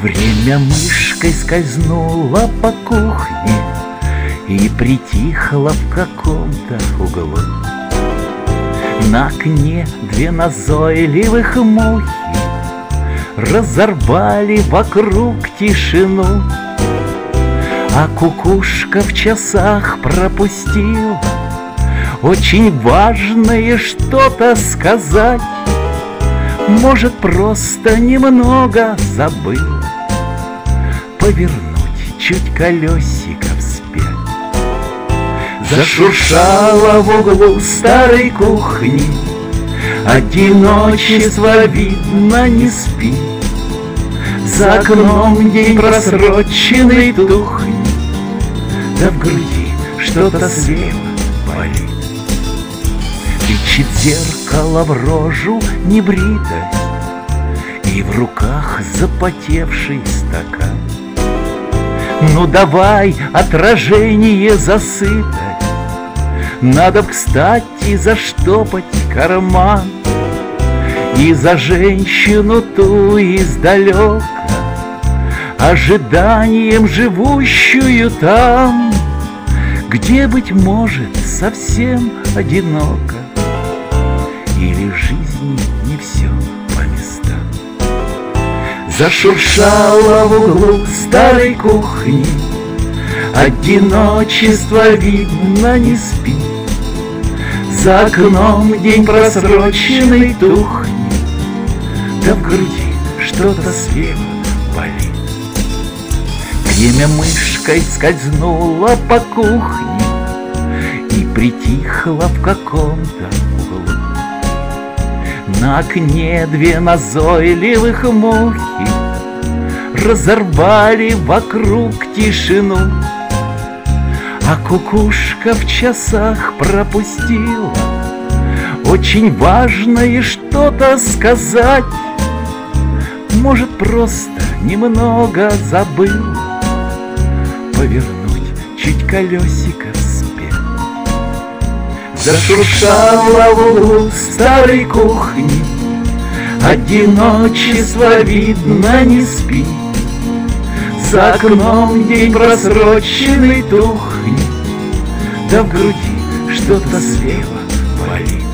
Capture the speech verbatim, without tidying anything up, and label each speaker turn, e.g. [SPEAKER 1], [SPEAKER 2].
[SPEAKER 1] Время мышкой скользнуло по кухне и притихло в каком-то углу. На окне две назойливых мухи разорвали вокруг тишину, а кукушка в часах пропустила очень важное что-то сказать. Может, просто немного забыла повернуть чуть колесико вспять. Зашуршало в углу старой кухни, одиночество видно не спит. За окном день просроченный тухнет, да в груди что-то слева болит. Тычет зеркало в рожу небритость, и в руках запотевший стакан. Ну давай отражение засыпать, надо, кстати, заштопать карман. И за женщину ту издалека, ожиданием живущую там, где, быть может, совсем одиноко, или жизни не все по местам. Зашуршало в углу старой кухни, одиночество видно не спит. За окном день просроченный тухнет, да в груди что-то слева болит. Время мышкой скользнуло по кухне и притихло в каком-то углу. На окне две назойливых мухи разорвали вокруг тишину, а кукушка в часах пропустила очень важное что-то сказать. Может, просто немного забыла повернуть чуть колесико вспять. Зашуршало в углу старой кухни, одиночество видно не спит. За окном день просроченный тухнет, да в груди что-то слева болит.